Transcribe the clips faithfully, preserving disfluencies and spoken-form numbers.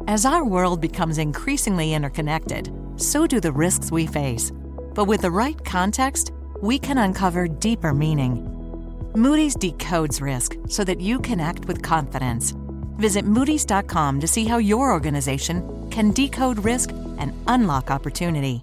As our world becomes increasingly interconnected, so do the risks we face. But with the right context, we can uncover deeper meaning. Moody's decodes risk so that you can act with confidence. Visit Moody's dot com to see how your organization can decode risk and unlock opportunity.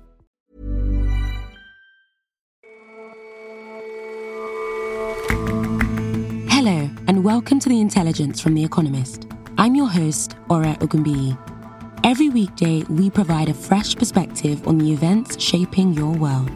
Hello, and welcome to The Intelligence from The Economist. I'm your host, Ora Ogunbiyi. Every weekday, we provide a fresh perspective on the events shaping your world.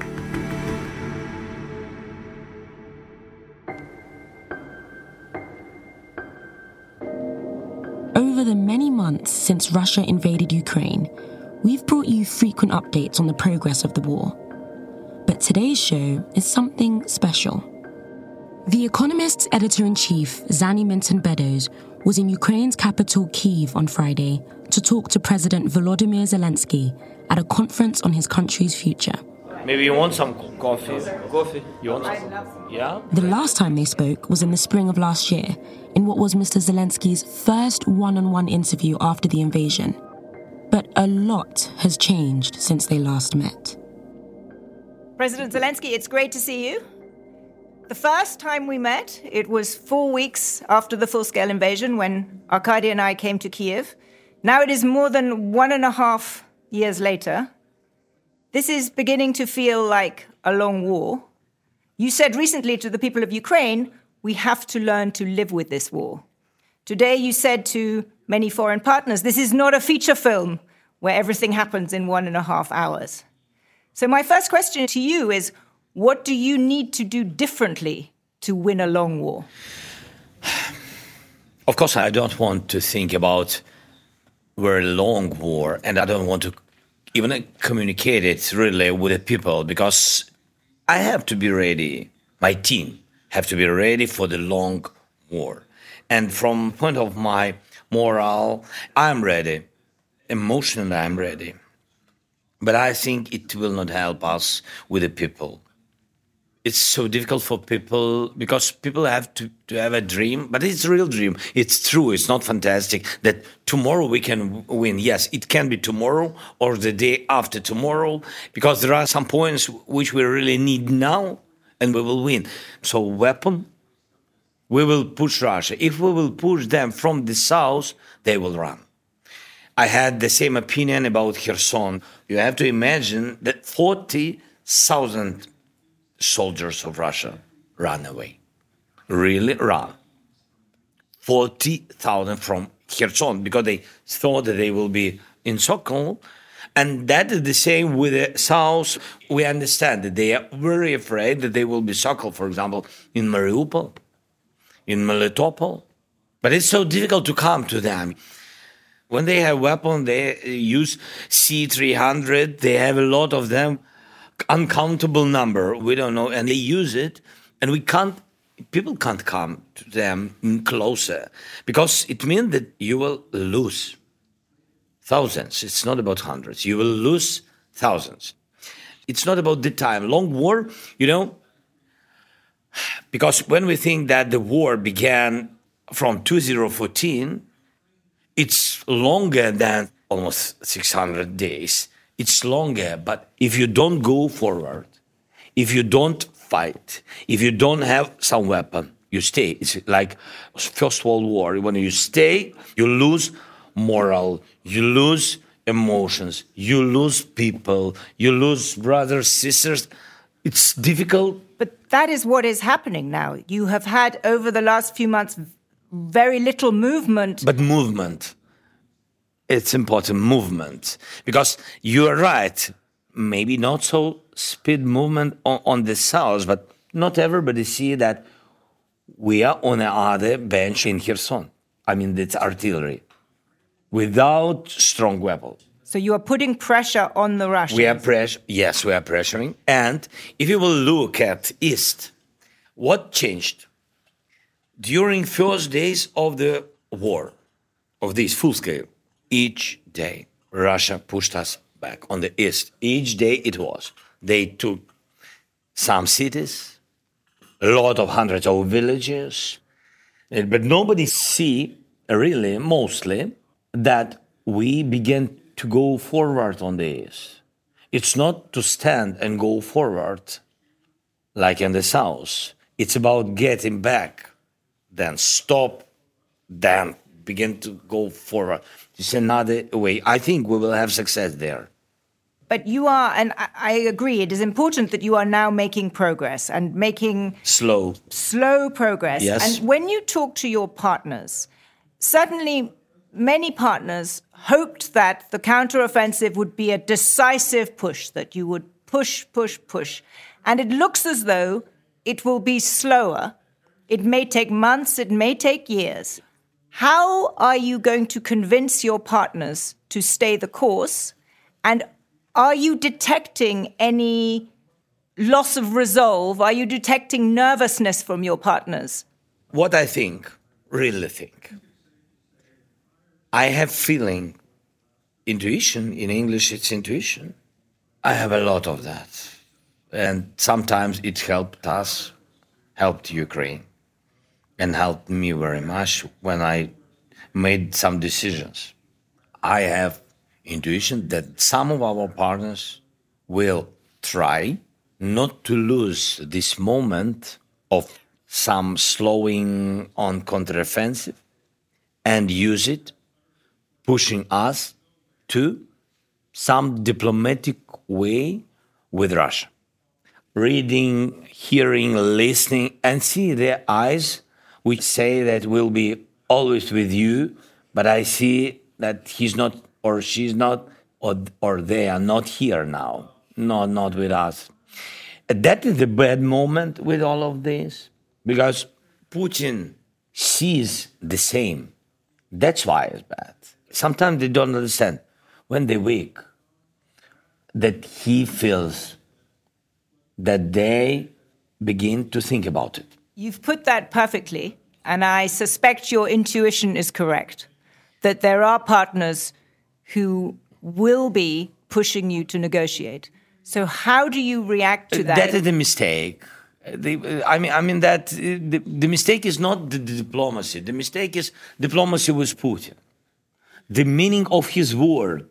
Over the many months since Russia invaded Ukraine, we've brought you frequent updates on the progress of the war. But today's show is something special. The Economist's editor-in-chief, Zanny Minton-Beddoes, was in Ukraine's capital, Kyiv, on Friday to talk to President Volodymyr Zelensky at a conference on his country's future. Maybe you want some coffee? Coffee? You want some? Yeah? The last time they spoke was in the spring of last year, in what was Mister Zelensky's first one-on-one interview after the invasion. But a lot has changed since they last met. President Zelensky, it's great to see you. The first time we met, it was four weeks after the full-scale invasion when Arkady and I came to Kyiv. Now it is more than one and a half years later. This is beginning to feel like a long war. You said recently to the people of Ukraine, we have to learn to live with this war. Today you said to many foreign partners, this is not a feature film where everything happens in one and a half hours. So my first question to you is, what do you need to do differently to win a long war? Of course, I don't want to think about a very long war, and I don't want to even communicate it really with the people, because I have to be ready. My team have to be ready for the long war. And from the point of my morale, I'm ready. Emotionally, I'm ready. But I think it will not help us with the people. It's so difficult for people because people have to, to have a dream, but it's a real dream. It's true. It's not fantastic that tomorrow we can win. Yes, it can be tomorrow or the day after tomorrow, because there are some points which we really need now and we will win. So weapon, we will push Russia. If we will push them from the south, they will run. I had the same opinion about Kherson. You have to imagine that forty thousand soldiers of Russia ran away. Really ran. forty thousand from Kherson, because they thought that they will be in Sokol. And that is the same with the south. We understand that they are very afraid that they will be Sokol, for example, in Mariupol, in Melitopol. But it's so difficult to come to them. When they have weapons, they use C three hundred. They have a lot of them. Uncountable number, we don't know, and they use it, and we can't, people can't come to them closer, because it means that you will lose thousands. It's not about hundreds. You will lose thousands. It's not about the time. Long war, you know, because when we think that the war began from two thousand fourteen, it's longer than almost six hundred days. It's longer, but if you don't go forward, if you don't fight, if you don't have some weapon, you stay. It's like First World War. When you stay, you lose moral, you lose emotions, you lose people, you lose brothers, sisters. It's difficult. But that is what is happening now. You have had, over the last few months, very little movement. But movement. It's important, movement, because you are right. Maybe not so speed movement on, on the south, but not everybody see that we are on the other bench in Kherson. I mean, it's artillery without strong weapons. So you are putting pressure on the Russians. We are press- Yes, we are pressuring. And if you will look at East, what changed during first days of the war, of this full scale? Each day, Russia pushed us back on the east. Each day it was. They took some cities, a lot of hundreds of villages, but nobody see, really, mostly, that we began to go forward on this. It's not to stand and go forward like in the South. It's about getting back, then stop, then begin to go forward. It's another way. I think we will have success there. But you are, and I, I agree, it is important that you are now making progress and making... Slow. Slow progress. Yes. And when you talk to your partners, certainly many partners hoped that the counteroffensive would be a decisive push, that you would push, push, push. And it looks as though it will be slower. It may take months, it may take years. How are you going to convince your partners to stay the course? And are you detecting any loss of resolve? Are you detecting nervousness from your partners? What I think, really think, I have feeling, intuition, in English it's intuition. I have a lot of that. And sometimes it helped us, helped Ukraine, and helped me very much when I made some decisions. I have intuition that some of our partners will try not to lose this moment of some slowing on counteroffensive and use it, pushing us to some diplomatic way with Russia. Reading, hearing, listening, and see their eyes, which say that we'll be always with you, but I see that he's not or she's not, or, or they are not here now. No, not with us. That is the bad moment with all of this, because Putin sees the same. That's why it's bad. Sometimes they don't understand. When they wake, that he feels that they begin to think about it. You've put that perfectly, and I suspect your intuition is correct, that there are partners who will be pushing you to negotiate. So how do you react to that? That is the mistake. The, I mean, I mean that the, the mistake is not the, the diplomacy. The mistake is diplomacy with Putin. The meaning of his word.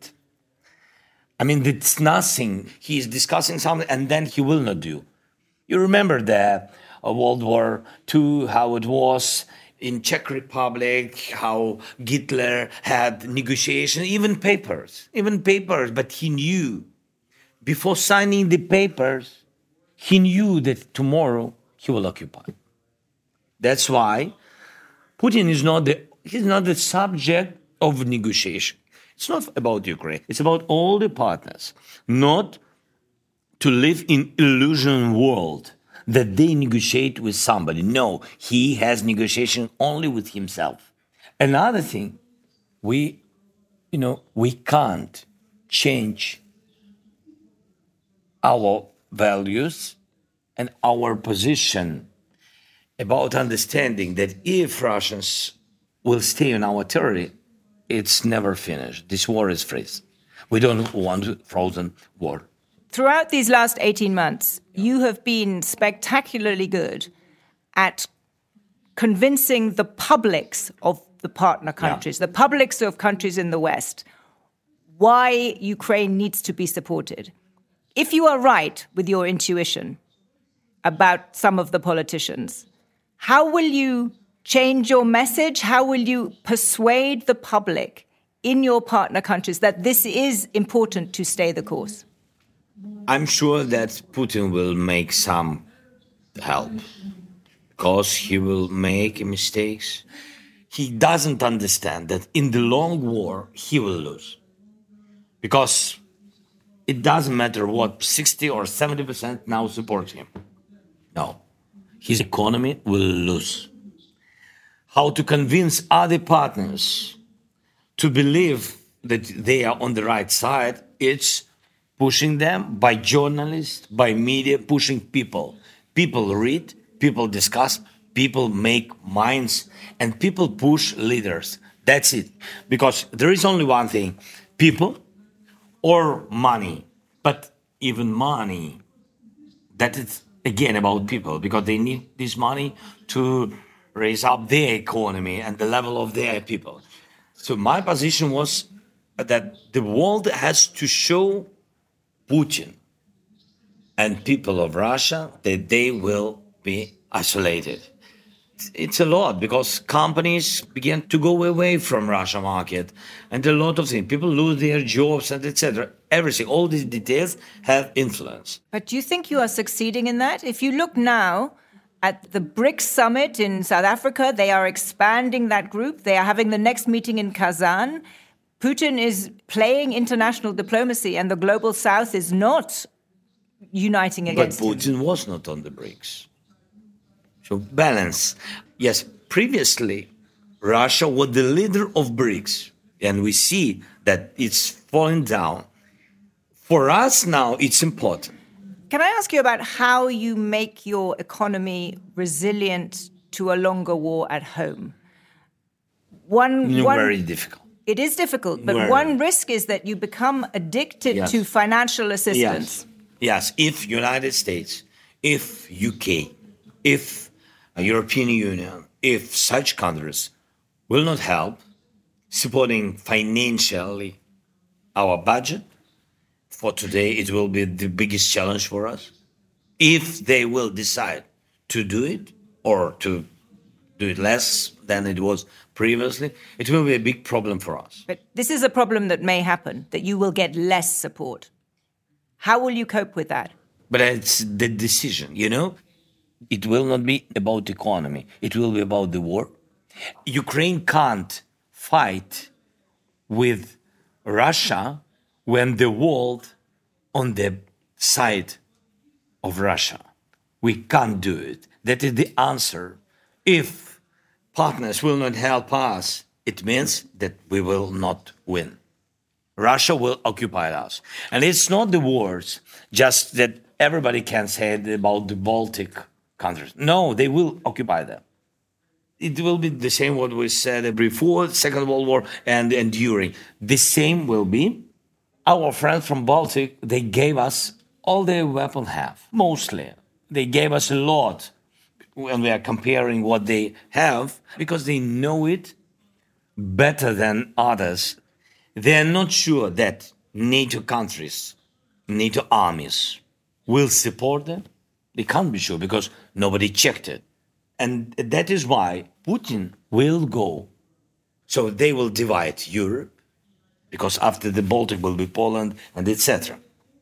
I mean, it's nothing. He is discussing something and then he will not do. You remember the uh, World War Two, how it was in Czech Republic, how Hitler had negotiations, even papers, even papers, but he knew, before signing the papers, he knew that tomorrow he will occupy. That's why Putin is not the, he's not the subject of negotiation. It's not about Ukraine, it's about all the partners, not to live in illusion world that they negotiate with somebody. No, he has negotiation only with himself. Another thing, we, you know, we can't change our values and our position about understanding that if Russians will stay on our territory, it's never finished. This war is freeze. We don't want a frozen war. Throughout these last eighteen months, you have been spectacularly good at convincing the publics of the partner countries, yeah. the publics of countries in the West, why Ukraine needs to be supported. If you are right with your intuition about some of the politicians, how will you change your message? How will you persuade the public in your partner countries that this is important to stay the course? I'm sure that Putin will make some help because he will make mistakes. He doesn't understand that in the long war, he will lose. Because it doesn't matter what sixty or seventy percent now support him. No, his economy will lose. How to convince other partners to believe that they are on the right side, it's pushing them by journalists, by media, pushing people. People read, people discuss, people make minds, and people push leaders. That's it. Because there is only one thing, people or money. But even money, that is again about people, because they need this money to raise up their economy and the level of their people. So my position was that the world has to show Putin and people of Russia that they will be isolated. It's a lot because companies begin to go away from Russia market and a lot of things. People lose their jobs and et cetera. Everything, all these details have influence. But do you think you are succeeding in that? If you look now at the BRICS summit in South Africa, they are expanding that group. They are having the next meeting in Kazan. Putin is playing international diplomacy and the global south is not uniting against him. But Putin was not on the BRICS. So balance. Yes, previously, Russia was the leader of BRICS, and we see that it's falling down. For us now, it's important. Can I ask you about how you make your economy resilient to a longer war at home? One, one Very difficult. It is difficult, but Very. one risk is that you become addicted Yes. to financial assistance. Yes. Yes, if United States, if U K, if European Union, if such countries will not help supporting financially our budget, for today it will be the biggest challenge for us. If they will decide to do it or to do it less than it was previously, it will be a big problem for us. But this is a problem that may happen, that you will get less support. How will you cope with that? But it's the decision, you know? It will not be about economy. It will be about the war. Ukraine can't fight with Russia when the world on the side of Russia. We can't do it. That is the answer. If partners will not help us, it means that we will not win. Russia will occupy us. And it's not the wars, just that everybody can say about the Baltic countries. No, they will occupy them. It will be the same what we said before Second World War and, and during. The same will be. Our friends from Baltic, they gave us all the weapons have, mostly. They gave us a lot when we are comparing what they have, because they know it better than others. They are not sure that NATO countries, NATO armies will support them. They can't be sure because nobody checked it. And that is why Putin will go. So they will divide Europe, because after the Baltic will be Poland and et cetera.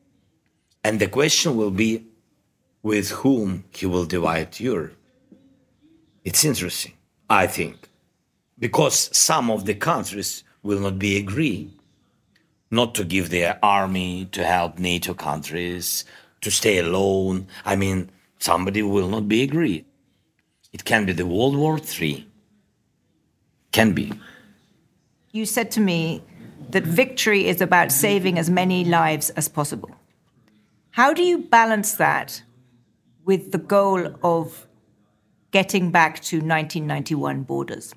And the question will be with whom he will divide Europe. It's interesting, I think, because some of the countries will not be agree not to give their army to help NATO countries, to stay alone. I mean, somebody will not be agreed. It can be the World War Three. Can be. You said to me that victory is about saving as many lives as possible. How do you balance that with the goal of getting back to nineteen ninety-one borders?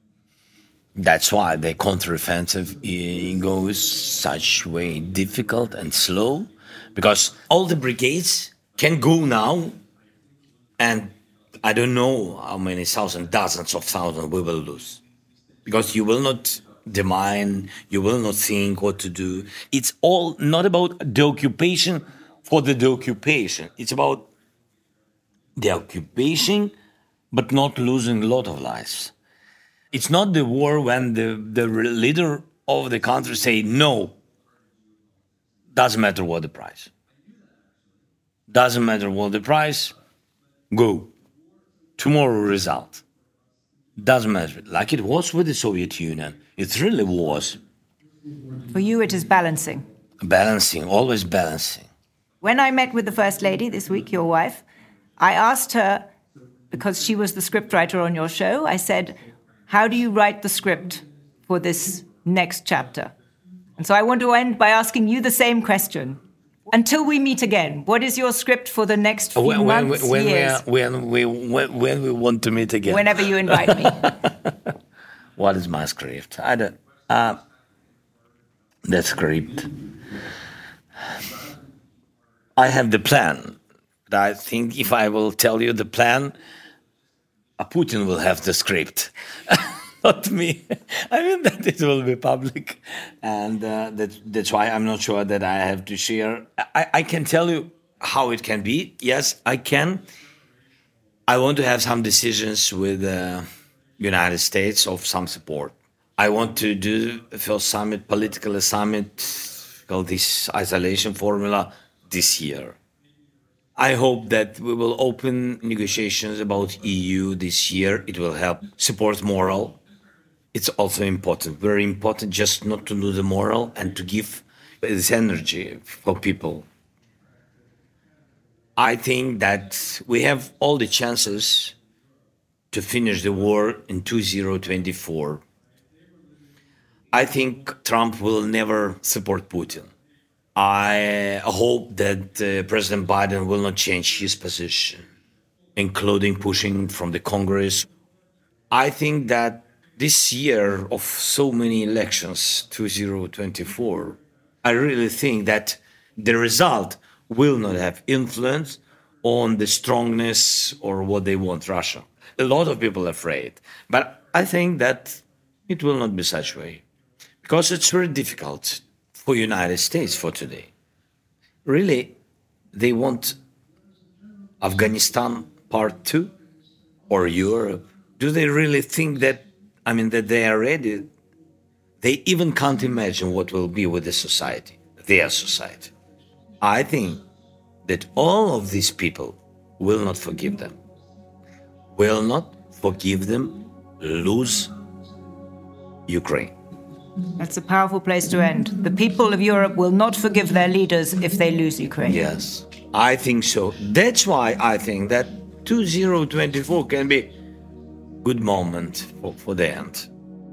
That's why the counteroffensive goes such way difficult and slow, because all the brigades can go now, and I don't know how many thousands, dozens of thousands we will lose, because you will not demine, you will not think what to do. It's all not about the occupation for the, the occupation. It's about the occupation, but not losing a lot of lives. It's not the war when the, the leader of the country say no. Doesn't matter what the price. Doesn't matter what the price. Go. Tomorrow result. Doesn't matter. Like it was with the Soviet Union. It really was. For you, it is balancing. Balancing, always balancing. When I met with the First Lady this week, your wife, I asked her, because she was the scriptwriter on your show, I said, how do you write the script for this next chapter? And so I want to end by asking you the same question. Until we meet again, what is your script for the next few when, months, when, when years? We are, when, we, when, when we want to meet again. Whenever you invite me. What is my script? I don't... Uh, the script... I have the plan. But I think if I will tell you the plan, Putin will have the script. not me. I mean that it will be public, and uh, that, that's why I'm not sure that I have to share. I, I can tell you how it can be. Yes, I can. I want to have some decisions with the uh, United States of some support. I want to do the first summit, political summit, called this isolation formula this year. I hope that we will open negotiations about E U this year. It will help support moral. It's also important, very important, just not to lose the moral and to give this energy for people. I think that we have all the chances to finish the war in two thousand twenty-four. I think Trump will never support Putin. I hope that uh, President Biden will not change his position, including pushing from the Congress. I think that this year of so many elections, two thousand twenty-four, I really think that the result will not have influence on the strongness or what they want Russia. A lot of people are afraid, but I think that it will not be such way, because it's very difficult for United States for today. Really, they want Afghanistan part two or Europe. Do they really think that, I mean, that they are ready? They even can't imagine what will be with the society, their society. I think that all of these people will not forgive them, will not forgive them lose Ukraine. That's a powerful place to end. The people of Europe will not forgive their leaders if they lose Ukraine. Yes, I think so. That's why I think that two thousand twenty-four can be a good moment for, for the end.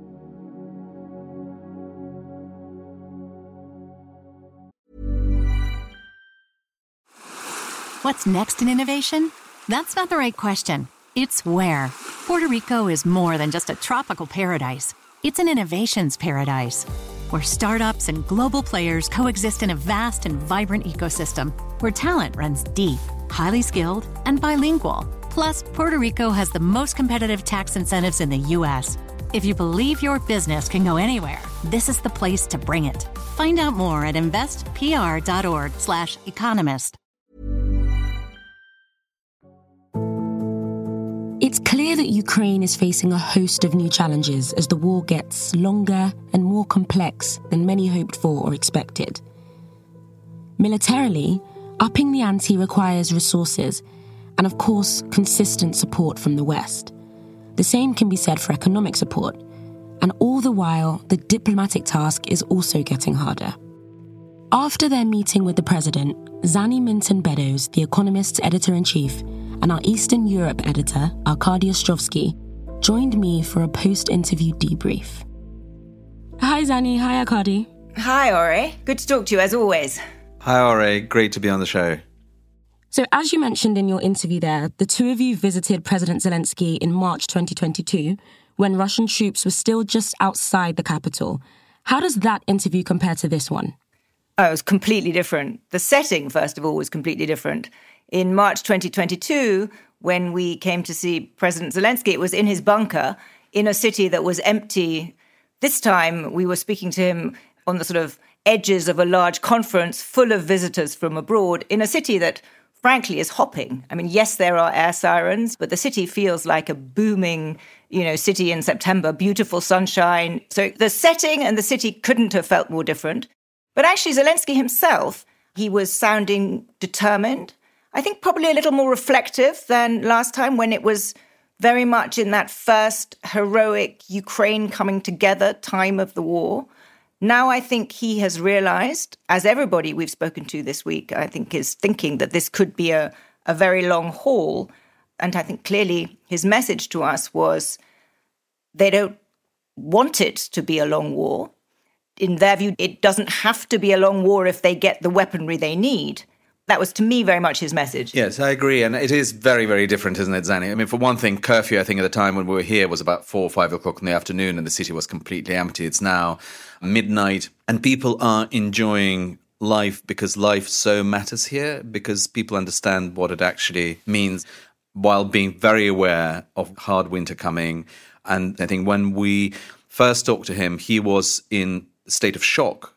What's next in innovation? That's not the right question. It's where. Puerto Rico is more than just a tropical paradise. It's an innovations paradise, where startups and global players coexist in a vast and vibrant ecosystem, where talent runs deep, highly skilled, and bilingual. Plus, Puerto Rico has the most competitive tax incentives in the U S. If you believe your business can go anywhere, this is the place to bring it. Find out more at investpr.org slash economist. It's clear that Ukraine is facing a host of new challenges as the war gets longer and more complex than many hoped for or expected. Militarily, upping the ante requires resources and, of course, consistent support from the West. The same can be said for economic support, and all the while, the diplomatic task is also getting harder. After their meeting with the president, Zanny Minton-Beddoes, The Economist's editor-in-chief, and our Eastern Europe editor, Arkady Ostrovsky, joined me for a post-interview debrief. Hi, Zanny. Hi, Arkady. Hi, Ore. Good to talk to you, as always. Hi, Ore. Great to be on the show. So, as you mentioned in your interview there, the two of you visited President Zelensky in March twenty twenty-two, when Russian troops were still just outside the capital. How does that interview compare to this one? Oh, it was completely different. The setting, first of all, was completely different. In March twenty twenty-two, when we came to see President Zelensky, it was in his bunker in a city that was empty. This time, we were speaking to him on the sort of edges of a large conference full of visitors from abroad in a city that, frankly, is hopping. I mean, yes, there are air sirens, but the city feels like a booming, you know, city in September, beautiful sunshine. So the setting and the city couldn't have felt more different. But actually, Zelensky himself, he was sounding determined. I think probably a little more reflective than last time, when it was very much in that first heroic Ukraine coming together time of the war. Now I think he has realized, as everybody we've spoken to this week, I think is thinking that this could be a, a very long haul. And I think clearly his message to us was they don't want it to be a long war. In their view, it doesn't have to be a long war if they get the weaponry they need. That was, to me, very much his message. Yes, I agree. And it is very, very different, isn't it, Zanny? I mean, for one thing, curfew, I think, at the time when we were here was about four or five o'clock in the afternoon and the city was completely empty. It's now midnight and people are enjoying life because life so matters here, because people understand what it actually means, while being very aware of hard winter coming. And I think when we first talked to him, he was in a state of shock,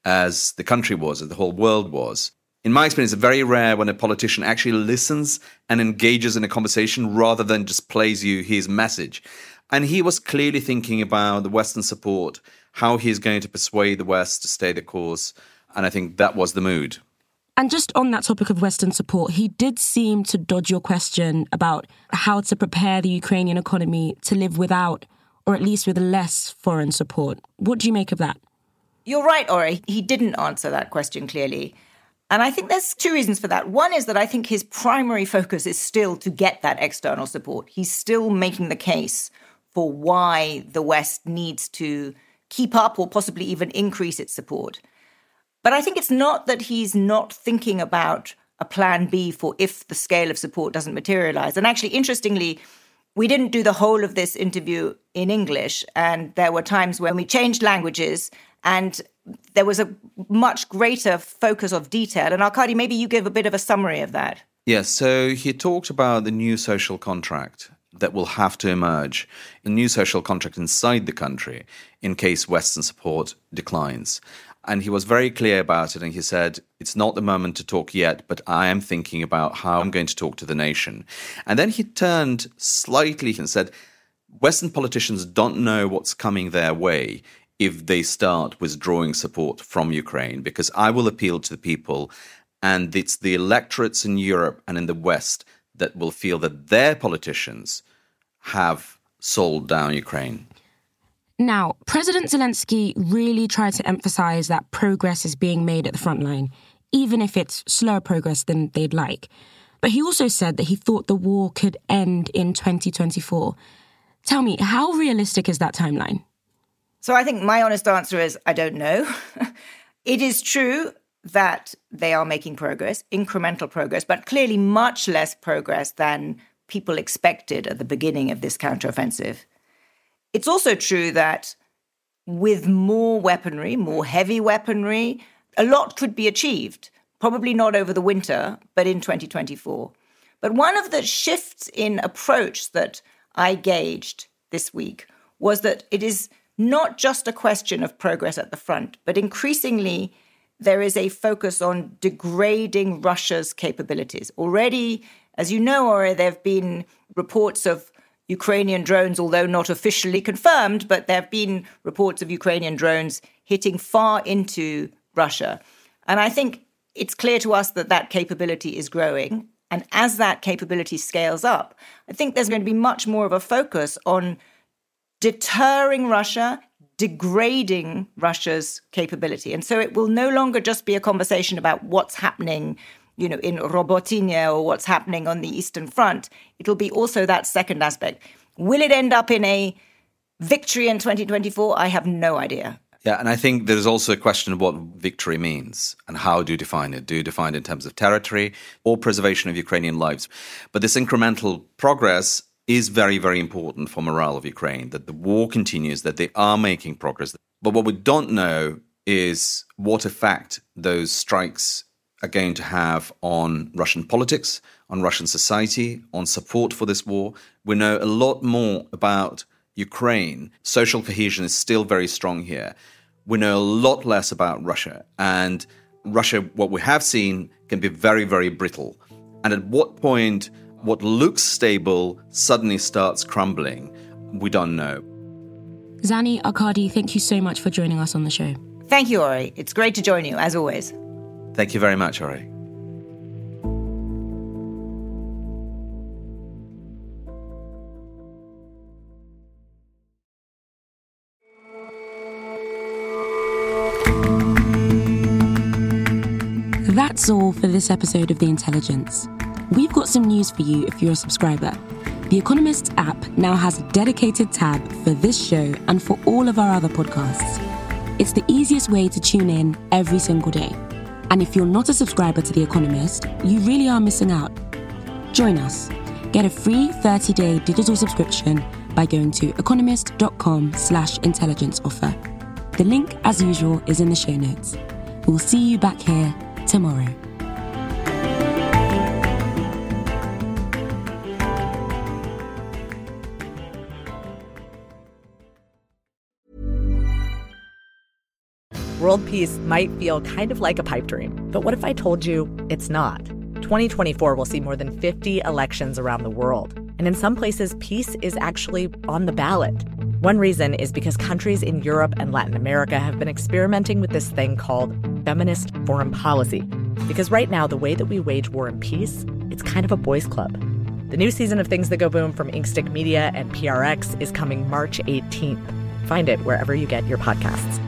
as the country was, as the whole world was. In my experience, it's very rare when a politician actually listens and engages in a conversation rather than just plays you his message. And he was clearly thinking about the Western support, how he's going to persuade the West to stay the course. And I think that was the mood. And just on that topic of Western support, he did seem to dodge your question about how to prepare the Ukrainian economy to live without, or at least with less, foreign support. What do you make of that? You're right, Ori. He didn't answer that question clearly. And I think there's two reasons for that. One is that I think his primary focus is still to get that external support. He's still making the case for why the West needs to keep up or possibly even increase its support. But I think it's not that he's not thinking about a plan B for if the scale of support doesn't materialize. And actually, interestingly, we didn't do the whole of this interview in English, and there were times when we changed languages and there was a much greater focus of detail. And Arkady, maybe you give a bit of a summary of that. Yes, so he talked about the new social contract that will have to emerge, a new social contract inside the country in case Western support declines. And he was very clear about it, and he said, it's not the moment to talk yet, but I am thinking about how I'm going to talk to the nation. And then he turned slightly and said, Western politicians don't know what's coming their way if they start withdrawing support from Ukraine, because I will appeal to the people, and it's the electorates in Europe and in the West that will feel that their politicians have sold down Ukraine. Now, President Zelensky really tried to emphasize that progress is being made at the front line, even if it's slower progress than they'd like. But he also said that he thought the war could end in twenty twenty-four. Tell me, how realistic is that timeline? So I think my honest answer is I don't know. It is true that they are making progress, incremental progress, but clearly much less progress than people expected at the beginning of this counteroffensive. It's also true that with more weaponry, more heavy weaponry, a lot could be achieved, probably not over the winter, but in twenty twenty-four. But one of the shifts in approach that I gauged this week was that it is not just a question of progress at the front, but increasingly there is a focus on degrading Russia's capabilities. Already, as you know, Ori, there have been reports of Ukrainian drones, although not officially confirmed, but there have been reports of Ukrainian drones hitting far into Russia. And I think it's clear to us that that capability is growing. And as that capability scales up, I think there's going to be much more of a focus on deterring Russia, degrading Russia's capability. And so it will no longer just be a conversation about what's happening, you know, in Robotyne or what's happening on the Eastern Front. It'll be also that second aspect. Will it end up in a victory in twenty twenty-four? I have no idea. Yeah, and I think there's also a question of what victory means and how do you define it? Do you define it in terms of territory or preservation of Ukrainian lives? But this incremental progress is very, very important for morale of Ukraine, that the war continues, that they are making progress. But what we don't know is what effect those strikes are going to have on Russian politics, on Russian society, on support for this war. We know a lot more about Ukraine. Social cohesion is still very strong here. We know a lot less about Russia. And Russia, what we have seen, can be very, very brittle. And at what point what looks stable suddenly starts crumbling, we don't know. Zanny, Arkady, thank you so much for joining us on the show. Thank you, Ori. It's great to join you, as always. Thank you very much, Ori. That's all for this episode of The Intelligence. We've got some news for you if you're a subscriber. The Economist app now has a dedicated tab for this show and for all of our other podcasts. It's the easiest way to tune in every single day. And if you're not a subscriber to The Economist, you really are missing out. Join us. Get a free thirty-day digital subscription by going to economist.com slash intelligence offer. The link, as usual, is in the show notes. We'll see you back here tomorrow. World peace might feel kind of like a pipe dream, but what if I told you it's not? twenty twenty-four will see more than fifty elections around the world, and in some places, peace is actually on the ballot. One reason is because countries in Europe and Latin America have been experimenting with this thing called feminist foreign policy. Because right now, the way that we wage war and peace, it's kind of a boys' club. The new season of Things That Go Boom from Inkstick Media and P R X is coming March eighteenth. Find it wherever you get your podcasts.